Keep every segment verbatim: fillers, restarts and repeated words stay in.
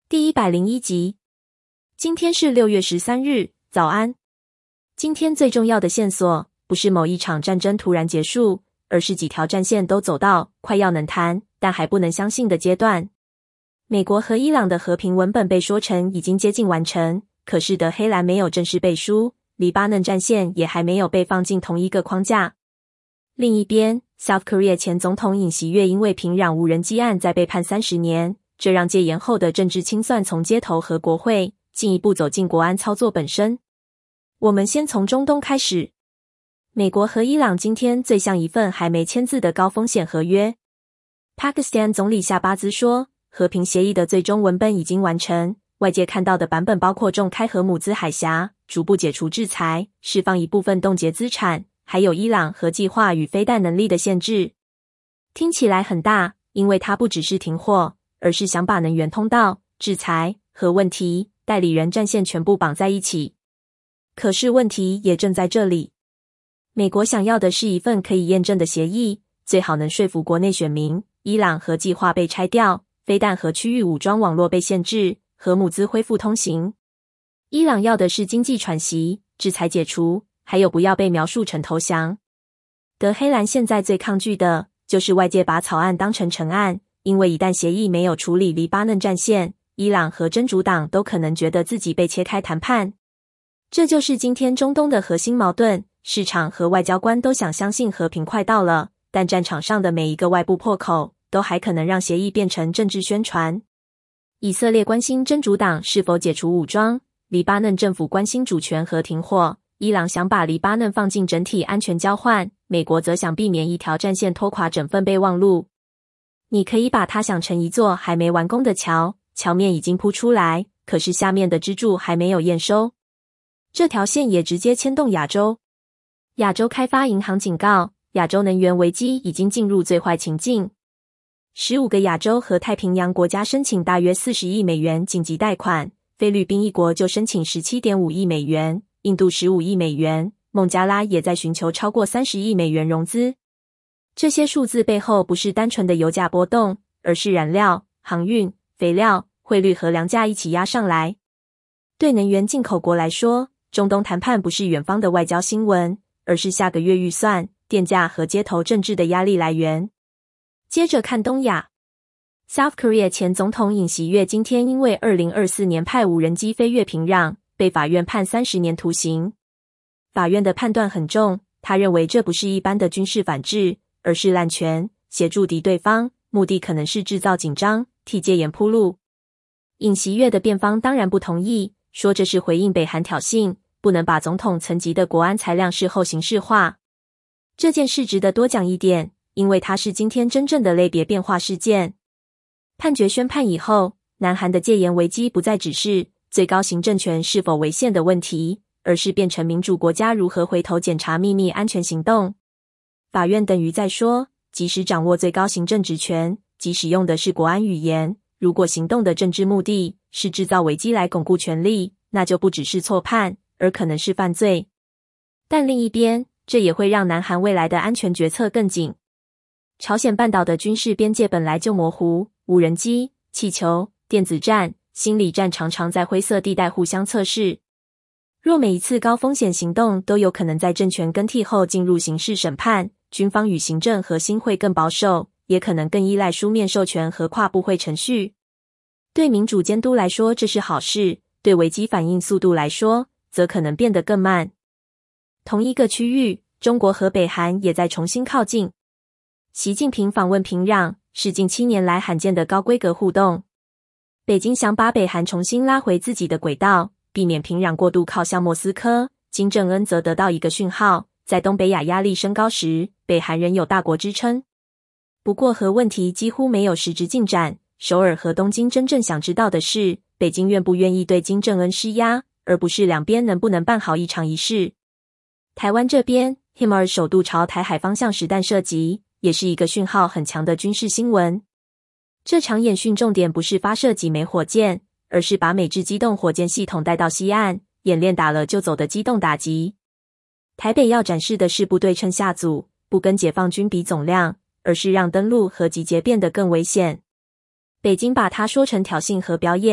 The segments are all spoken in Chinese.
第一百零一集。今天是六月十三日，早安。今天最重要的线索，不是某一场战争突然结束，而是几条战线都走到快要能谈，但还不能相信的阶段。美国和伊朗的和平文本被说成已经接近完成，可是德黑兰没有正式背书，黎巴嫩战线也还没有被放进同一个框架。另一边 ，South Korea 前总统尹锡悦因为平壤无人机案再被判三十年。这让戒严后的政治清算从街头和国会进一步走进国安操作本身。我们先从中东开始。美国和伊朗今天最像一份还没签字的高风险合约。Pakistan 总理夏巴兹说，和平协议的最终文本已经完成，外界看到的版本包括重开荷姆兹海峡，逐步解除制裁，释放一部分冻结资产，还有伊朗核计划与飞弹能力的限制。听起来很大，因为它不只是停火，而是想把能源通道、制裁和问题、代理人战线全部绑在一起。可是问题也正在这里。美国想要的是一份可以验证的协议，最好能说服国内选民，伊朗核计划被拆掉，飞弹和区域武装网络被限制，荷姆兹恢复通行。伊朗要的是经济喘息、制裁解除，还有不要被描述成投降。德黑兰现在最抗拒的就是外界把草案当成成案，因为一旦协议没有处理黎巴嫩战线，伊朗和真主党都可能觉得自己被切开谈判。这就是今天中东的核心矛盾，市场和外交官都想相信和平快到了，但战场上的每一个外部破口都还可能让协议变成政治宣传。以色列关心真主党是否解除武装，黎巴嫩政府关心主权和停火，伊朗想把黎巴嫩放进整体安全交换，美国则想避免一条战线拖垮整份备忘录。你可以把它想成一座还没完工的桥，桥面已经铺出来，可是下面的支柱还没有验收。这条线也直接牵动亚洲。亚洲开发银行警告，亚洲能源危机已经进入最坏情境。十五个亚洲和太平洋国家申请大约四十亿美元紧急贷款，菲律宾一国就申请 十七点五亿美元，印度十五亿美元，孟加拉也在寻求超过三十亿美元融资。这些数字背后不是单纯的油价波动，而是燃料、航运、肥料、汇率和粮价一起压上来。对能源进口国来说，中东谈判不是远方的外交新闻，而是下个月预算、电价和街头政治的压力来源。接着看东亚。South Korea 前总统尹锡悦今天因为二零二四年派无人机飞越平壤，被法院判三十年徒刑。法院的判断很重，他认为这不是一般的军事反制，而是滥权，协助敌对方，目的可能是制造紧张，替戒严铺路。尹锡悦的辩方当然不同意，说这是回应北韩挑衅，不能把总统层级的国安裁量事后形式化。这件事值得多讲一点，因为它是今天真正的类别变化事件。判决宣判以后，南韩的戒严危机不再只是最高行政权是否违宪的问题，而是变成民主国家如何回头检查秘密安全行动。法院等于在说，即使掌握最高行政职权，即使用的是国安语言，如果行动的政治目的是制造危机来巩固权力，那就不只是错判，而可能是犯罪。但另一边，这也会让南韩未来的安全决策更紧。朝鲜半岛的军事边界本来就模糊，无人机、气球、电子战、心理战常常在灰色地带互相测试。若每一次高风险行动都有可能在政权更替后进入刑事审判，军方与行政核心会更保守，也可能更依赖书面授权和跨部会程序。对民主监督来说这是好事，对危机反应速度来说则可能变得更慢。同一个区域，中国和北韩也在重新靠近。习近平访问平壤，是近七年来罕见的高规格互动。北京想把北韩重新拉回自己的轨道，避免平壤过度靠向莫斯科，金正恩则得到一个讯号，在东北亚压力升高时，北韩仍有大国支撑。不过核问题几乎没有实质进展，首尔和东京真正想知道的是，北京愿不愿意对金正恩施压，而不是两边能不能办好一场仪式。台湾这边 ，H I M A R S 首度朝台海方向实弹射击，也是一个讯号很强的军事新闻。这场演训重点不是发射几枚火箭，而是把美制机动火箭系统带到西岸，演练打了就走的机动打击。台北要展示的是不对称下组，不跟解放军比总量，而是让登陆和集结变得更危险。北京把它说成挑衅和表演，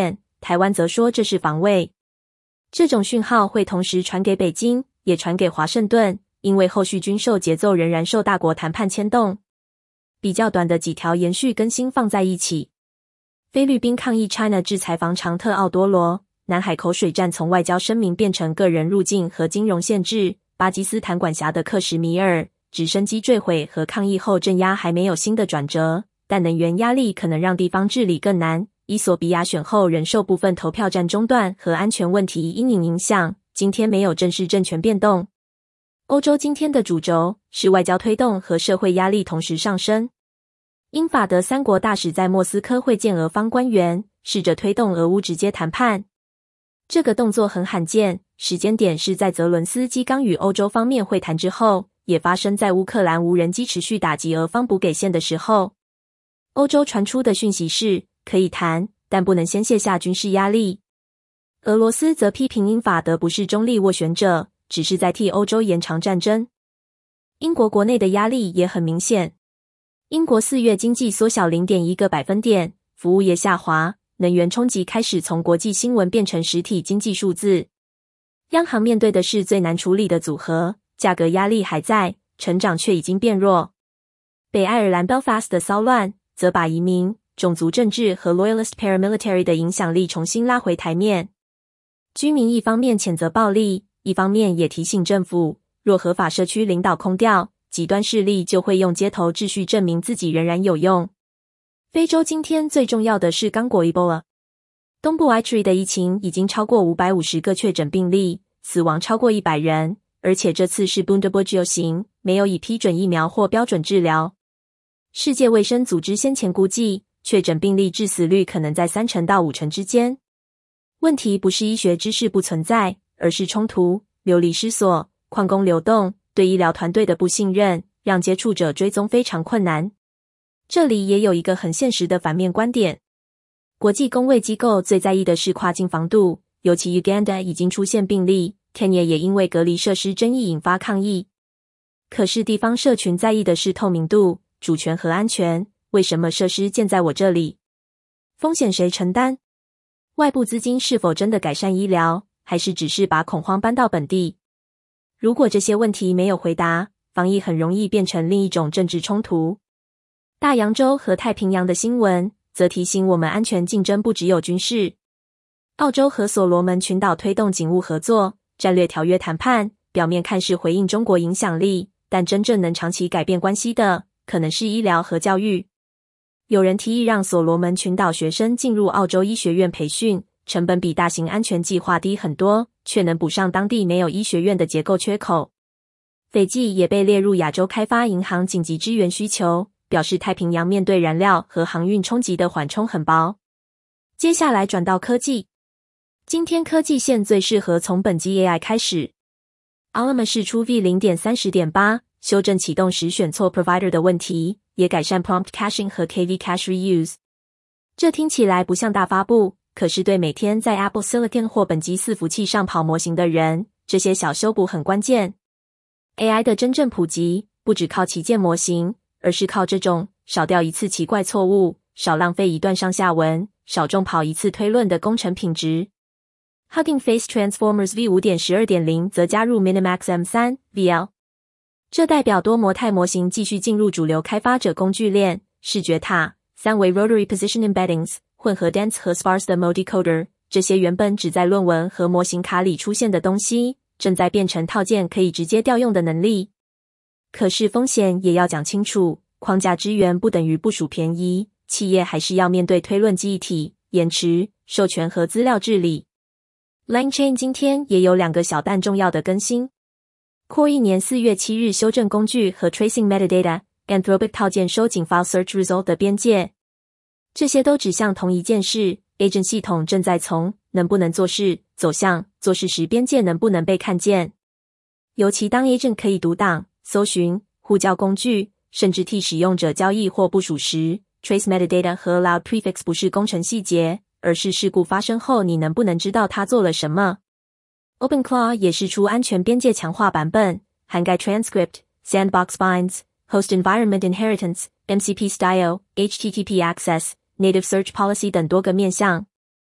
台湾则说这是防卫。这种讯号会同时传给北京，也传给华盛顿，因为后续军售节奏仍然受大国谈判牵动。比较短的几条延续更新放在一起。菲律宾抗议 China 制裁防长特奥多罗，南海口水战从外交声明变成个人入境和金融限制，巴基斯坦管辖的克什米尔直升机坠毁和抗议后镇压还没有新的转折，但能源压力可能让地方治理更难。伊索比亚选后仍受部分投票站中断和安全问题阴影影响，今天没有正式政权变动。欧洲今天的主轴是外交推动和社会压力同时上升。英法德三国大使在莫斯科会见俄方官员，试着推动俄乌直接谈判。这个动作很罕见，时间点是在泽伦斯基刚与欧洲方面会谈之后，也发生在乌克兰无人机持续打击俄方补给线的时候。欧洲传出的讯息是可以谈，但不能先卸下军事压力。俄罗斯则批评英法德不是中立斡旋者，只是在替欧洲延长战争。英国国内的压力也很明显。英国四月经济缩小 零点一 个百分点，服务业下滑，能源冲击开始从国际新闻变成实体经济数字。央行面对的是最难处理的组合，价格压力还在，成长却已经变弱。北爱尔兰 Belfast 的骚乱则把移民、种族政治和 Loyalist Paramilitary 的影响力重新拉回台面。居民一方面谴责暴力，一方面也提醒政府，若合法社区领导空调，极端势力就会用街头秩序证明自己仍然有用。非洲今天最重要的是刚果 Ebola。东部 Ituri 的疫情已经超过五百五十个确诊病例，死亡超过一百人，而且这次是 Bundibugyo 型，没有已批准疫苗或标准治疗。世界卫生组织先前估计，确诊病例致死率可能在三成到五成之间。问题不是医学知识不存在，而是冲突、流离失所、矿工流动，对医疗团队的不信任，让接触者追踪非常困难。这里也有一个很现实的反面观点。国际公卫机构最在意的是跨境防堵，尤其 Uganda 已经出现病例， Kenya 也因为隔离设施争议引发抗议。可是地方社群在意的是透明度、主权和安全，为什么设施建在我这里？风险谁承担？外部资金是否真的改善医疗，还是只是把恐慌搬到本地？如果这些问题没有回答，防疫很容易变成另一种政治冲突。大洋洲和太平洋的新闻则提醒我们，安全竞争不只有军事。澳洲和所罗门群岛推动警务合作战略条约谈判，表面看是回应中国影响力，但真正能长期改变关系的，可能是医疗和教育。有人提议让所罗门群岛学生进入澳洲医学院培训，成本比大型安全计划低很多，却能补上当地没有医学院的结构缺口。斐济也被列入亚洲开发银行紧急支援需求，表示太平洋面对燃料和航运冲击的缓冲很薄。接下来转到科技。今天科技线最适合从本机 A I 开始。Alma 释出 V 零点三 点八， 修正启动时选错 provider 的问题，也改善 prompt caching 和 K V cache reuse。这听起来不像大发布，可是对每天在 Apple Silicon 或本机伺服器上跑模型的人，这些小修补很关键。A I 的真正普及，不只靠旗舰模型，而是靠这种少掉一次奇怪错误，少浪费一段上下文，少重跑一次推论的工程品质。Hugging Face Transformers V 五点十二点零 则加入 Minimax M 三 V L， 这代表多模态模型继续进入主流开发者工具链，视觉塔、三维 Rotary Position Embeddings、混合 Dense 和 Sparse 的 Mode Decoder， 这些原本只在论文和模型卡里出现的东西，正在变成套件可以直接调用的能力。可是风险也要讲清楚，框架支援不等于部署便宜，企业还是要面对推论记忆体、延迟、授权和资料治理。LangChain 今天也有两个小但重要的更新。Core 一年四月七日修正工具和 Tracing Metadata、Anthropic 套件收紧 File Search Result 的边界。这些都指向同一件事， Agent 系统正在从能不能做事走向做事时边界能不能被看见。尤其当 Agent 可以读档、搜寻、呼叫工具，甚至替使用者交易或部署时， Trace Metadata 和 Allowed Prefix 不是工程细节，而是事故发生后你能不能知道它做了什么。OpenClaw 也释出安全边界强化版本，涵盖 Transcript、Sandbox Binds、Host Environment Inheritance、M C P Style、H T T P Access、Native Search Policy 等多个面向。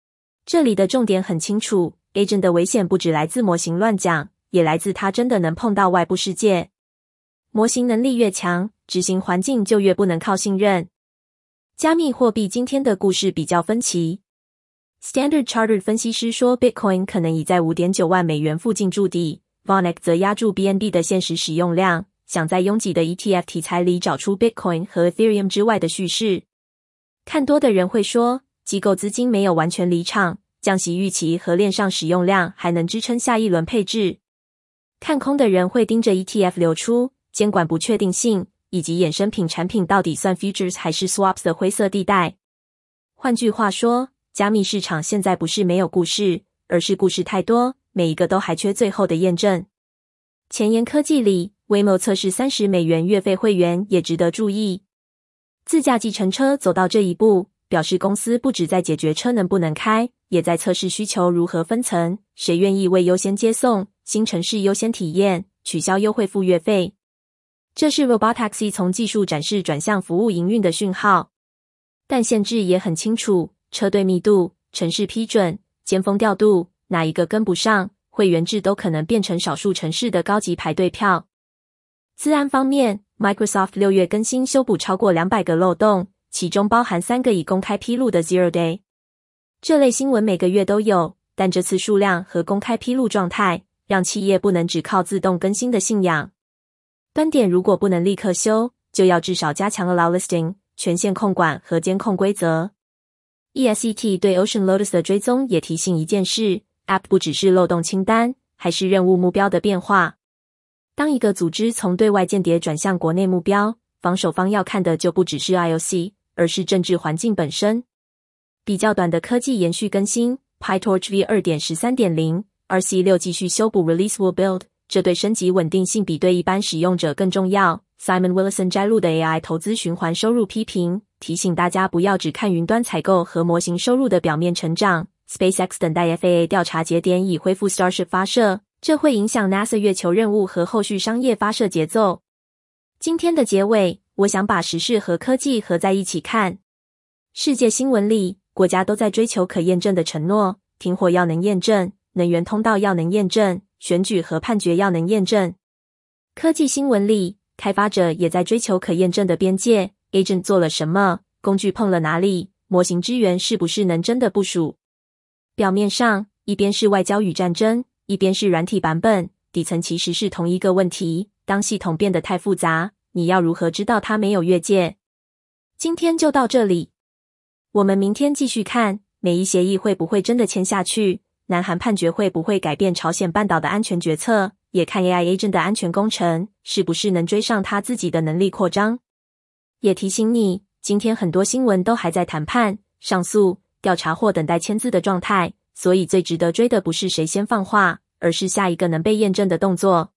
这里的重点很清楚 ，Agent 的危险不只来自模型乱讲，也来自它真的能碰到外部世界。模型能力越强，执行环境就越不能靠信任。加密货币今天的故事比较分歧。Standard Chartered 分析师说 Bitcoin 可能已在 五点九万美元附近筑底， Vonek 则压住 B N B 的现实使用量，想在拥挤的 E T F 题材里找出 Bitcoin 和 Ethereum 之外的叙事。看多的人会说，机构资金没有完全离场，降息预期和链上使用量还能支撑下一轮配置。看空的人会盯着 E T F 流出、监管不确定性，以及衍生品产品到底算 futures 还是 swaps 的灰色地带。换句话说，加密市场现在不是没有故事，而是故事太多，每一个都还缺最后的验证。前沿科技里 Waymo 测试三十美元月费会员也值得注意。自驾计程车走到这一步，表示公司不只在解决车能不能开，也在测试需求如何分层，谁愿意为优先接送、新城市优先体验、取消优惠付月费。这是 Robotaxi 从技术展示转向服务营运的讯号。但限制也很清楚，车队密度、城市批准、尖峰调度，哪一个跟不上，会员制都可能变成少数城市的高级排队票。资安方面， Microsoft 六月更新修补超过两百个漏洞，其中包含三个已公开披露的 Zero Day。 这类新闻每个月都有，但这次数量和公开披露状态，让企业不能只靠自动更新的信仰。端点如果不能立刻修，就要至少加强 Allow Listing、权限控管和监控规则。E S E T 对 Ocean Lotus 的追踪也提醒一件事， App 不只是漏洞清单，还是任务目标的变化。当一个组织从对外间谍转向国内目标，防守方要看的就不只是 I O C， 而是政治环境本身。比较短的科技延续更新 PyTorch V 二点十三点零 R C 六 继续修补 Release will build， 这对升级稳定性比对一般使用者更重要。Simon Willison 摘录的 A I 投资循环收入批评，提醒大家不要只看云端采购和模型收入的表面成长。SpaceX 等待 F A A 调查节点已恢复 Starship 发射，这会影响 NASA 月球任务和后续商业发射节奏。今天的结尾，我想把时事和科技合在一起看。世界新闻里，国家都在追求可验证的承诺，停火要能验证，能源通道要能验证，选举和判决要能验证。科技新闻里，开发者也在追求可验证的边界， Agent 做了什么，工具碰了哪里，模型支援是不是能真的部署。表面上，一边是外交与战争，一边是软体版本，底层其实是同一个问题。当系统变得太复杂，你要如何知道它没有越界？今天就到这里，我们明天继续看美伊协议会不会真的签下去，南韩判决会不会改变朝鲜半岛的安全决策，也看 A I Agent 的安全工程是不是能追上它自己的能力扩张。也提醒你，今天很多新闻都还在谈判、上诉、调查或等待签字的状态，所以最值得追的不是谁先放话，而是下一个能被验证的动作。